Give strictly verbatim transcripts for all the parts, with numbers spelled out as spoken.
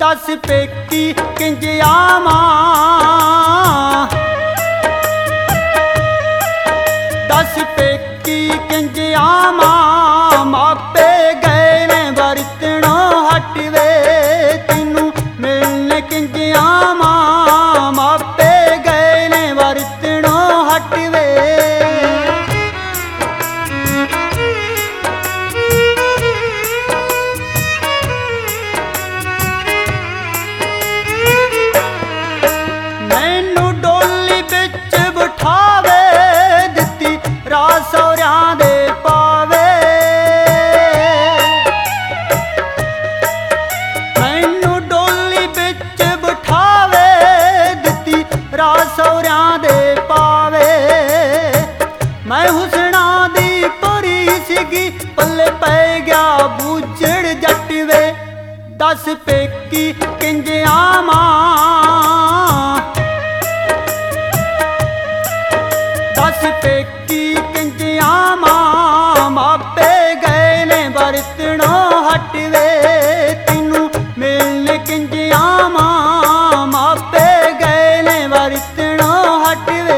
दस पेकी किंज आवां, दस पेकी किंज आवां, मापे गए ने बरतनों हट वे, तैनू मिलने किंज आवां, मापे गए ने बरतनों हट वे। मैं हुसना दी परी सीगी, पल्ले पै गया बूझड़ जट वे, दस पेकी किंज आवां, दस पेकी किंज आवां, मापे गए ने बरतनों हट वे, तैनू मिलने किंज आवां, मापे गए ने बरतनों हट वे।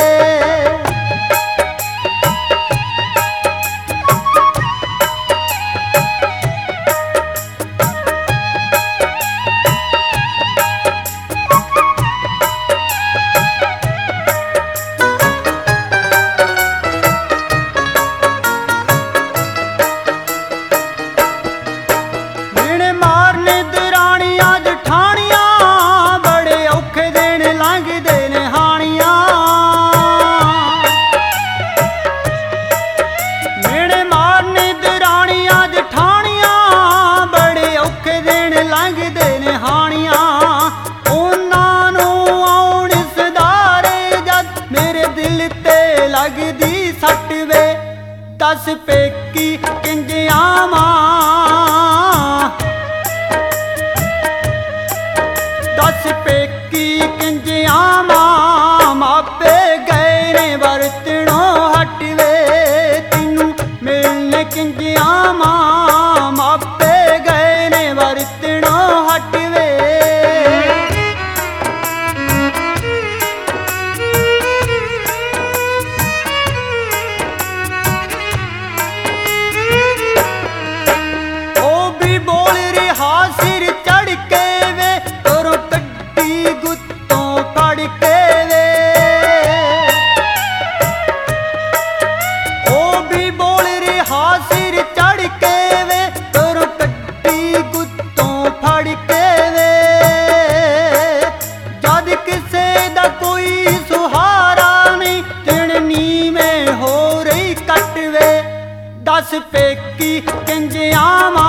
लगदी सट वे, दस पेकी किंज आवां, दस पेकी किंज आवां, मापे गए ने बरतनों हट वे, तैनू मिलने किंज आवां, मापे गए ने बरतनों हट वे। सिर चढ़ के वे तोरों कड्डी गुत्तों फड़ के वे, ओ भी बोल रहा सिर चढ़ के वे तोरों कड्डी गुत्तों फड़ के वे, जद किसे दा कोई सुहारा नहीं, तिड़नी में हो रही कट वे, दस पेकी किंज आवां,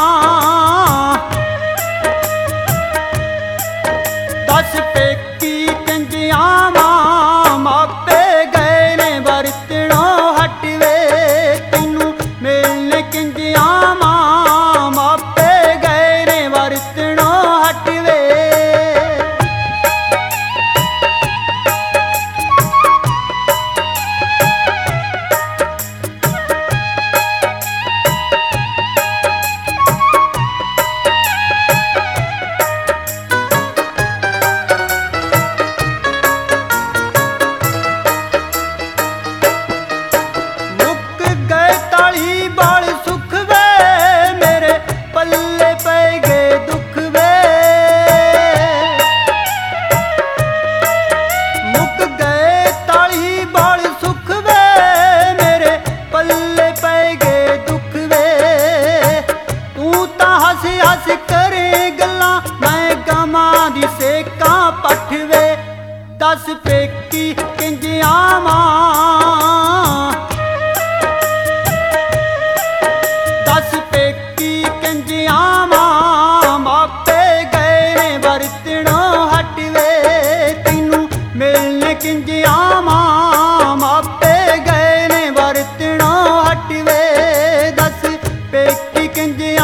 दस पेकी किंज आवां, मापे गए ने बरतनों हट वे, तैनू मिलने किंज आवां, मापे गए ने बरतनों हट वे। हस करे गल्ला मैं गमां दी सेकां पठ वे, दस पेकी किंज आवां, दस पेकी किंज आवां, मापे गए ने बरतनों हट वे, तैनू मिलने किंज आवां, मापे गए ने बरतनों हट वे, दस पेकी किंज